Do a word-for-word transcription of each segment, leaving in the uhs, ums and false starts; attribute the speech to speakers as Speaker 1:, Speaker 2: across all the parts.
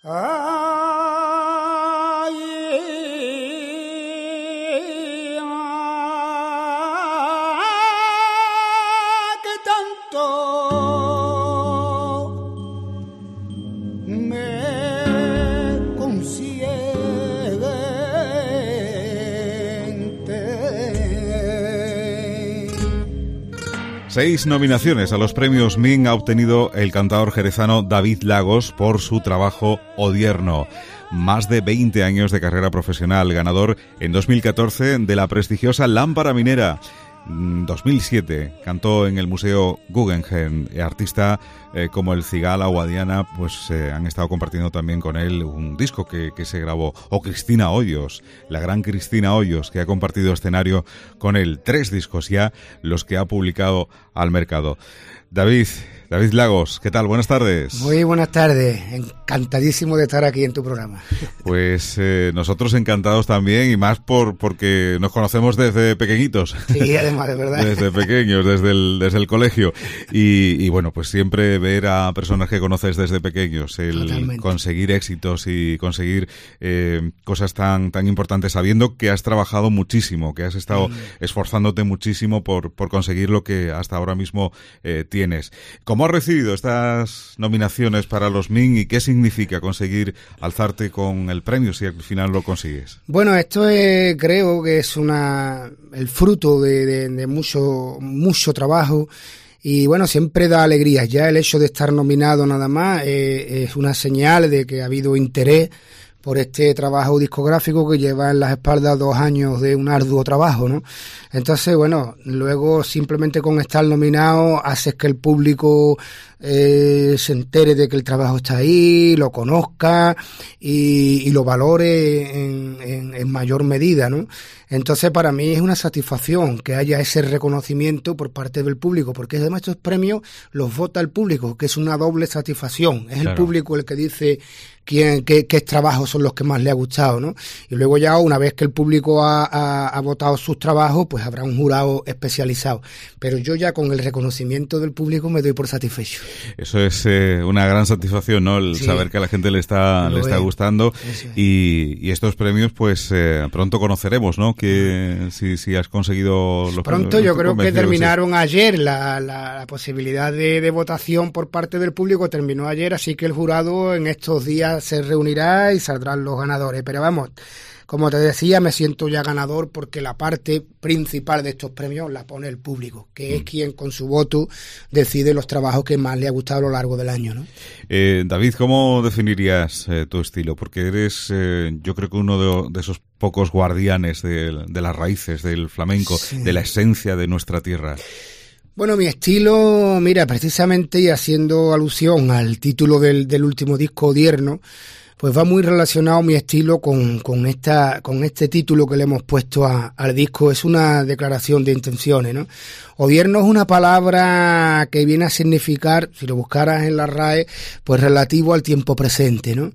Speaker 1: Seis nominaciones a los premios M I N ha obtenido el cantador jerezano David Lagos por su trabajo Odierno. Más de veinte años de carrera profesional, ganador en dos mil catorce de la prestigiosa Lámpara Minera. dos mil siete cantó en el Museo Guggenheim. Artista eh, como el Cigala o Adiana pues eh, han estado compartiendo también con él un disco que, que se grabó. O Cristina Hoyos, la gran Cristina Hoyos, que ha compartido escenario con él. Tres discos ya los que ha publicado al mercado. David, David Lagos, ¿qué tal? Buenas tardes.
Speaker 2: Muy buenas tardes, encantadísimo de estar aquí en tu programa.
Speaker 1: Pues eh, nosotros encantados también, y más por porque nos conocemos desde pequeñitos.
Speaker 2: Sí, además, de verdad.
Speaker 1: Desde pequeños, desde el, desde el colegio. Y, y bueno, pues siempre ver a personas que conoces desde pequeños, el Totalmente. conseguir éxitos y conseguir eh, cosas tan, tan importantes, sabiendo que has trabajado muchísimo, que has estado sí. esforzándote muchísimo por, por conseguir lo que hasta ahora mismo eh, tienes. ¿Cómo has recibido estas nominaciones para los M I N y qué significa conseguir alzarte con el premio si al final lo consigues?
Speaker 2: Bueno, esto es, creo que es una el fruto de, de, de mucho mucho trabajo y bueno, siempre da alegrías. Ya el hecho de estar nominado nada más eh, es una señal de que ha habido interés por este trabajo discográfico que lleva en las espaldas dos años de un arduo trabajo, ¿no? Entonces, bueno, luego simplemente con estar nominado haces que el público eh, se entere de que el trabajo está ahí, lo conozca y, y lo valore en, en, en mayor medida, ¿no? Entonces, para mí es una satisfacción que haya ese reconocimiento por parte del público, porque además estos premios los vota el público, que es una doble satisfacción. Es claro. El público el que dice quién, qué, qué trabajos son los que más le ha gustado, ¿no? Y luego ya una vez que el público ha, ha, ha votado sus trabajos, pues habrá un jurado especializado. Pero yo ya con el reconocimiento del público me doy por satisfecho.
Speaker 1: Eso es eh, una gran satisfacción, ¿no? El sí. saber que a la gente le está le está gustando y, y estos premios, pues eh, pronto conoceremos, ¿no? Que si, si has conseguido los
Speaker 2: pronto
Speaker 1: premios,
Speaker 2: yo creo que terminaron sí. ayer la, la, la posibilidad de, de votación por parte del público terminó ayer, así que el jurado en estos días se reunirá y saldrán los ganadores, pero vamos, como te decía, me siento ya ganador porque la parte principal de estos premios la pone el público, que es mm. quien con su voto decide los trabajos que más le ha gustado a lo largo del año, ¿no?
Speaker 1: Eh, David, ¿cómo definirías eh, tu estilo? Porque eres, eh, yo creo que uno de, de esos pocos guardianes de, de las raíces del flamenco, sí. de la esencia de nuestra tierra.
Speaker 2: Bueno, mi estilo, mira, precisamente y haciendo alusión al título del, del último disco, Odierno, pues va muy relacionado mi estilo con, con esta, con este título que le hemos puesto a, al disco. Es una declaración de intenciones, ¿no? Odierno es una palabra que viene a significar, si lo buscaras en la R A E, pues relativo al tiempo presente, ¿no?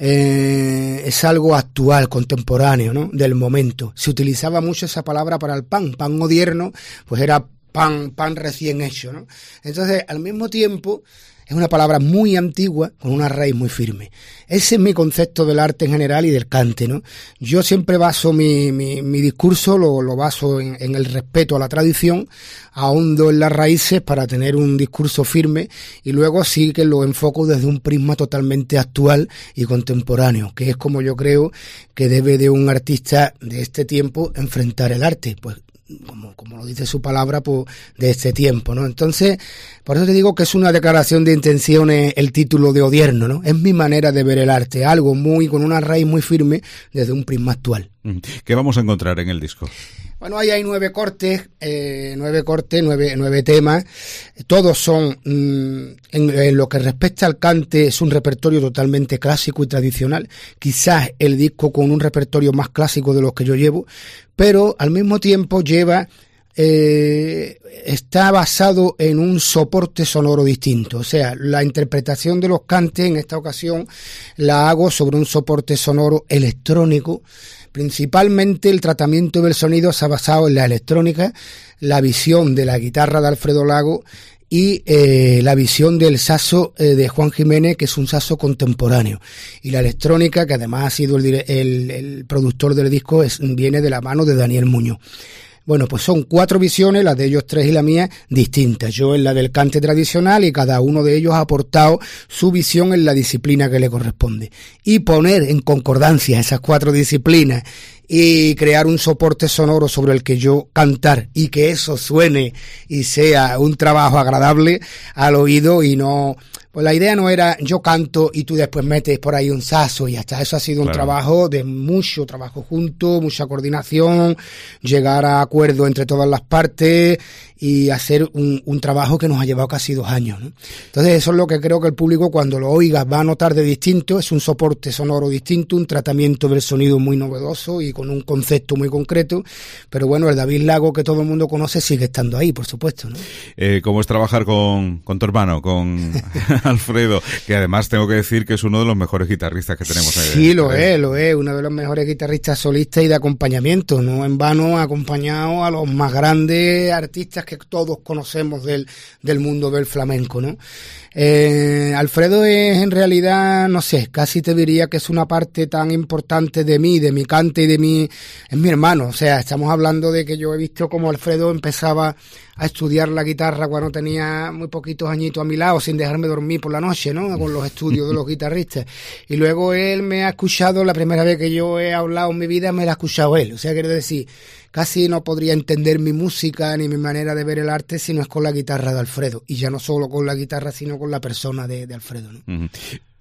Speaker 2: Eh, es algo actual, contemporáneo, ¿no? Del momento. Se utilizaba mucho esa palabra para el pan. Pan odierno, pues era pan, pan recién hecho, ¿no? Entonces, al mismo tiempo, es una palabra muy antigua con una raíz muy firme. Ese es mi concepto del arte en general y del cante, ¿no? Yo siempre baso mi, mi, mi discurso, lo, lo baso en, en el respeto a la tradición, ahondo en las raíces para tener un discurso firme y luego sí que lo enfoco desde un prisma totalmente actual y contemporáneo, que es como yo creo que debe de un artista de este tiempo enfrentar el arte, pues como, como lo dice su palabra, pues, de este tiempo, ¿no? Entonces, por eso te digo que es una declaración de intenciones el título de Odierno, ¿no? Es mi manera de ver el arte, algo muy, con una raíz muy firme desde un prisma actual.
Speaker 1: ¿Qué vamos a encontrar en el disco?
Speaker 2: Bueno, ahí hay nueve cortes, eh, nueve cortes, nueve, nueve temas. Todos son, mmm, en, en lo que respecta al cante, es un repertorio totalmente clásico y tradicional. Quizás el disco con un repertorio más clásico de los que yo llevo, pero al mismo tiempo lleva, eh, está basado en un soporte sonoro distinto. O sea, la interpretación de los cantes en esta ocasión la hago sobre un soporte sonoro electrónico. Principalmente el tratamiento del sonido se ha basado en la electrónica, la visión de la guitarra de Alfredo Lago y eh, la visión del saxo eh, de Juan Jiménez, que es un saxo contemporáneo, y la electrónica, que además ha sido el, el, el productor del disco, es, viene de la mano de Daniel Muñoz. Bueno, pues son cuatro visiones, las de ellos tres y la mía, distintas. Yo en la del cante tradicional y cada uno de ellos ha aportado su visión en la disciplina que le corresponde. Y poner en concordancia esas cuatro disciplinas y crear un soporte sonoro sobre el que yo cantar y que eso suene y sea un trabajo agradable al oído y no... Pues la idea no era yo canto y tú después metes por ahí un saxo y hasta eso ha sido claro. Un trabajo de mucho trabajo junto, mucha coordinación, llegar a acuerdo entre todas las partes y hacer un, un trabajo que nos ha llevado casi dos años, ¿no? Entonces eso es lo que creo que el público cuando lo oiga va a notar de distinto, es un soporte sonoro distinto, un tratamiento del sonido muy novedoso y con un concepto muy concreto, pero bueno, el David Lago que todo el mundo conoce sigue estando ahí, por supuesto, ¿no?
Speaker 1: Eh, ¿Cómo es trabajar con, con tu hermano, con Alfredo? Que además tengo que decir que es uno de los mejores guitarristas que tenemos.
Speaker 2: Sí, lo es, lo es, uno de los mejores guitarristas solistas y de acompañamiento, no en vano ha acompañado a los más grandes artistas que todos conocemos del, del mundo del flamenco, ¿no? Eh, Alfredo es en realidad, no sé, casi te diría que es una parte tan importante de mí, de mi cante y de mi... es mi hermano, o sea, estamos hablando de que yo he visto cómo Alfredo empezaba a estudiar la guitarra cuando tenía muy poquitos añitos a mi lado, sin dejarme dormir por la noche, ¿no? Con los estudios de los guitarristas. Y luego él me ha escuchado, la primera vez que yo he hablado en mi vida me la ha escuchado él, o sea, quiero decir... Casi no podría entender mi música ni mi manera de ver el arte si no es con la guitarra de Alfredo. Y ya no solo con la guitarra, sino con la persona de, de Alfredo, ¿no?
Speaker 1: Uh-huh.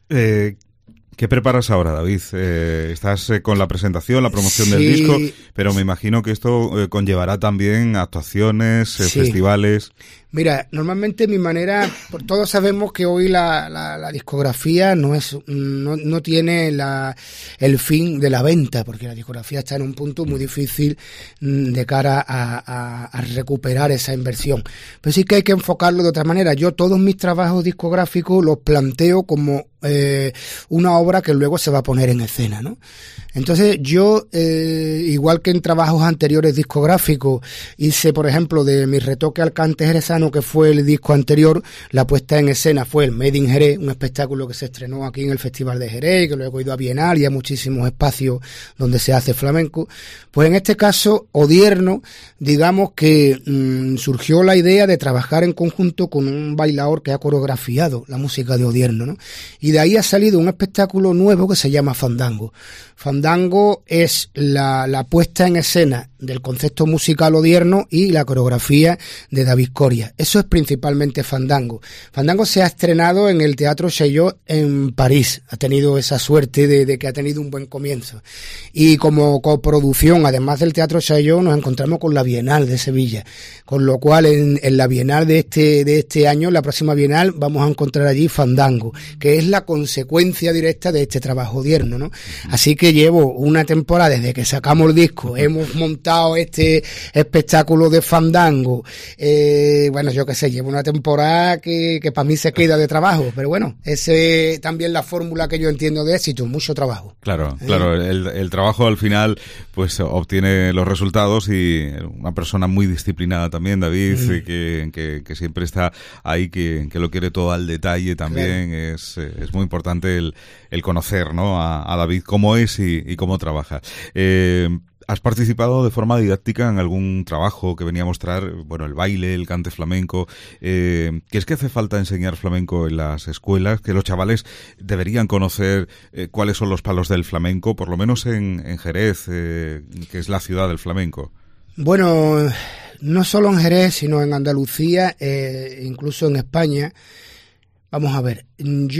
Speaker 1: Eh, ¿Qué preparas ahora, David? Eh, estás eh, con la presentación, la promoción sí. del disco, pero me imagino que esto eh, conllevará también actuaciones, eh, sí. festivales...
Speaker 2: Mira, normalmente mi manera, todos sabemos que hoy la, la, la discografía no es, no, no tiene la, el fin de la venta, porque la discografía está en un punto muy difícil de cara a, a, a recuperar esa inversión. Pero sí que hay que enfocarlo de otra manera. Yo todos mis trabajos discográficos los planteo como eh, una obra que luego se va a poner en escena, ¿no? Entonces yo, eh, igual que en trabajos anteriores discográficos, hice, por ejemplo, de mi retoque al cante jerezano, que fue el disco anterior, la puesta en escena fue el Made in Jerez, un espectáculo que se estrenó aquí en el Festival de Jerez, que luego ha ido a Bienal y a muchísimos espacios donde se hace flamenco. Pues en este caso, Odierno, digamos que mmm, surgió la idea de trabajar en conjunto con un bailador que ha coreografiado la música de Odierno, ¿no? Y de ahí ha salido un espectáculo nuevo que se llama Fandango. Fandango es la, la puesta en escena del concepto musical odierno y la coreografía de David Coria. Eso es principalmente Fandango. Fandango se ha estrenado en el Teatro Chaillot en París. Ha tenido esa suerte de, de que ha tenido un buen comienzo. Y como coproducción, además del Teatro Chaillot, nos encontramos con la Bienal de Sevilla. Con lo cual, en, en la Bienal de este, de este año, la próxima Bienal, vamos a encontrar allí Fandango, que es la consecuencia directa de este trabajo odierno, ¿no? Así que llevo una temporada desde que sacamos el disco, hemos montado este espectáculo de Fandango, eh, bueno, yo qué sé, llevo una temporada que, que para mí se queda de trabajo, pero bueno, ese es también la fórmula que yo entiendo de éxito, mucho trabajo.
Speaker 1: Claro, ¿eh? Claro, el, el trabajo al final pues obtiene los resultados y una persona muy disciplinada también, David, mm. que, que, que siempre está ahí, que, que lo quiere todo al detalle también, claro. es, es muy importante el, el conocer, ¿no? a, a David cómo es y, y cómo trabaja. Eh, ¿Has participado de forma didáctica en algún trabajo que venía a mostrar, bueno, el baile, el cante flamenco? Eh, ¿Qué es que hace falta enseñar flamenco en las escuelas? Que los chavales deberían conocer eh, cuáles son los palos del flamenco, por lo menos en, en Jerez, eh, que es la ciudad del flamenco.
Speaker 2: Bueno, no solo en Jerez, sino en Andalucía, eh, incluso en España. Vamos a ver,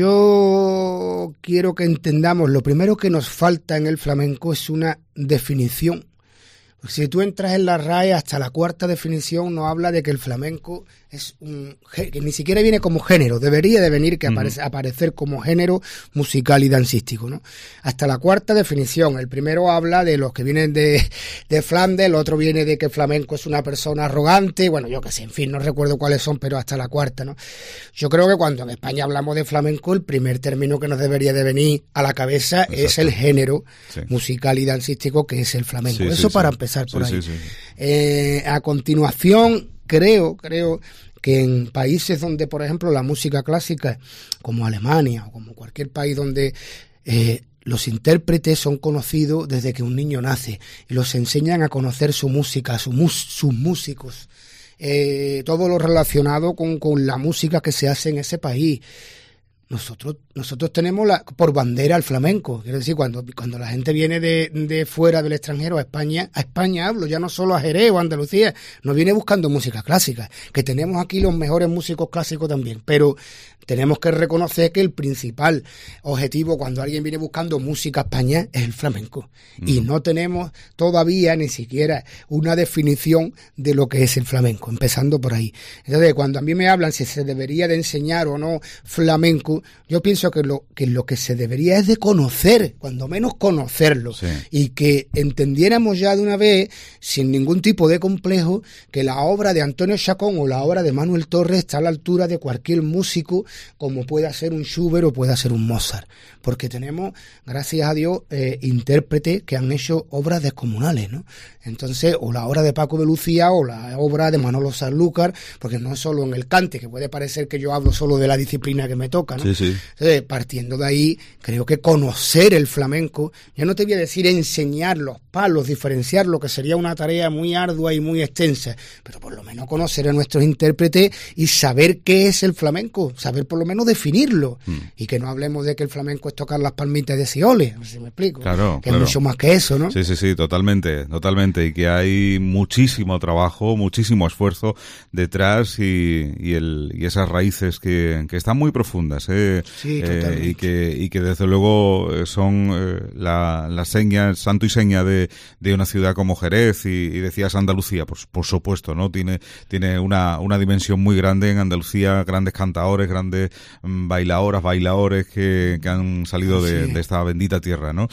Speaker 2: yo quiero que entendamos, lo primero que nos falta en el flamenco es una definición. Si tú entras en la R A E, hasta la cuarta definición nos habla de que el flamenco es un que ni siquiera viene como género, debería de venir que aparece, uh-huh. aparecer como género musical y dancístico, ¿no? Hasta la cuarta definición, el primero habla de los que vienen de, de Flandes, el otro viene de que flamenco es una persona arrogante, bueno, yo qué sé, en fin, no recuerdo cuáles son, pero hasta la cuarta, ¿no? Yo creo que cuando en España hablamos de flamenco, el primer término que nos debería de venir a la cabeza Exacto. es el género sí. musical y dancístico que es el flamenco. Sí, Eso sí, para sí. empezar por sí, ahí. Sí, sí. Eh, a continuación, creo, creo que en países donde, por ejemplo, la música clásica, como Alemania o como cualquier país donde eh, los intérpretes son conocidos desde que un niño nace y los enseñan a conocer su música, su mus, sus músicos, eh, todo lo relacionado con, con la música que se hace en ese país. Nosotros nosotros tenemos la, por bandera el flamenco. Quiero decir, cuando cuando la gente viene de, de fuera del extranjero a España, a España hablo, ya no solo a Jerez o a Andalucía, nos viene buscando música clásica, que tenemos aquí los mejores músicos clásicos también, pero tenemos que reconocer que el principal objetivo cuando alguien viene buscando música a España es el flamenco. Mm. Y no tenemos todavía ni siquiera una definición de lo que es el flamenco, empezando por ahí. Entonces, cuando a mí me hablan si se debería de enseñar o no flamenco, yo pienso que lo que lo que se debería es de conocer, cuando menos conocerlo, sí. Y que entendiéramos ya de una vez, sin ningún tipo de complejo, que la obra de Antonio Chacón o la obra de Manuel Torres está a la altura de cualquier músico, como pueda ser un Schubert o pueda ser un Mozart, porque tenemos, gracias a Dios, eh, intérpretes que han hecho obras descomunales, ¿no? Entonces, o la obra de Paco de Lucía o la obra de Manolo Sanlúcar, porque no es solo en el cante, que puede parecer que yo hablo solo de la disciplina que me toca, ¿no?
Speaker 1: Sí, sí.
Speaker 2: Entonces, partiendo de ahí, creo que conocer el flamenco, ya no te voy a decir enseñar los palos, diferenciarlo, que sería una tarea muy ardua y muy extensa, pero por lo menos conocer a nuestros intérpretes y saber qué es el flamenco, saber por lo menos definirlo, mm. y que no hablemos de que el flamenco es tocar las palmitas de Sioles, a ver si me explico,
Speaker 1: claro,
Speaker 2: que
Speaker 1: claro.
Speaker 2: es mucho más que eso, ¿no?
Speaker 1: Sí, sí, sí, totalmente, totalmente, y que hay muchísimo trabajo, muchísimo esfuerzo detrás y, y, el, y esas raíces que, que están muy profundas, ¿eh?
Speaker 2: Sí,
Speaker 1: eh, y que y que desde luego son eh, la, la seña, santo y seña de, de una ciudad como Jerez, y, y decías Andalucía, pues por supuesto, ¿no? Tiene tiene una, una dimensión muy grande en Andalucía, grandes cantaores, grandes mm, bailadoras, bailadores que, que han salido de, sí. de esta bendita tierra, ¿no?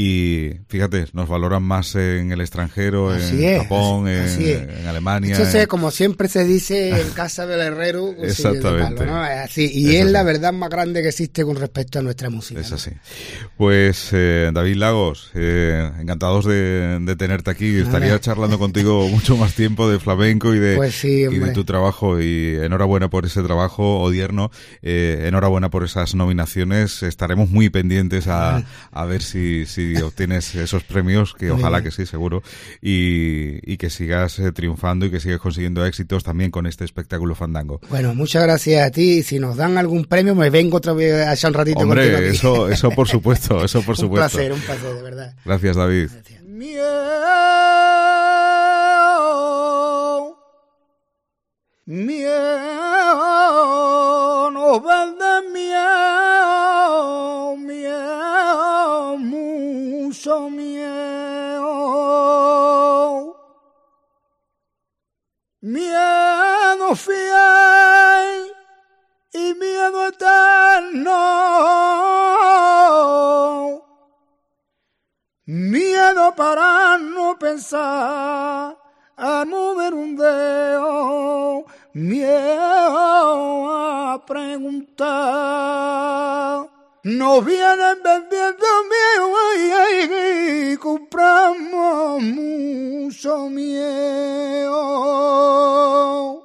Speaker 1: Y fíjate, nos valoran más en el extranjero, así en es, Japón, así, en, así en Alemania.
Speaker 2: Eso es,
Speaker 1: en...
Speaker 2: como siempre se dice en casa del herrero,
Speaker 1: exactamente.
Speaker 2: Palo, ¿no? Así, y es, es la verdad más grande que existe con respecto a nuestra música.
Speaker 1: Es así. Pues eh, David Lagos, eh, encantados de, de tenerte aquí. Estaría Hola. charlando contigo mucho más tiempo de flamenco y de,
Speaker 2: pues sí,
Speaker 1: y de tu trabajo, y enhorabuena por ese trabajo, Odierno, eh, enhorabuena por esas nominaciones. Estaremos muy pendientes a, a ver si, si obtienes esos premios, que ojalá que sí, seguro, y, y que sigas eh, triunfando y que sigas consiguiendo éxitos también con este espectáculo fandango.
Speaker 2: Bueno, muchas gracias a ti. Si nos dan algún premio, me vengo otra vez a echar un ratito
Speaker 1: Hombre,
Speaker 2: contigo aquí.
Speaker 1: eso, eso por supuesto, eso por supuesto.
Speaker 2: Un placer, un placer, de verdad.
Speaker 1: Gracias, David.
Speaker 2: Gracias.
Speaker 3: Miau, miau, no vende miau, miau, mucho miau, miedo fiel y miedo eterno, miedo para no pensar, a mover un dedo, miedo a preguntar. No vienen vendiendo miedo y compramos mucho miedo.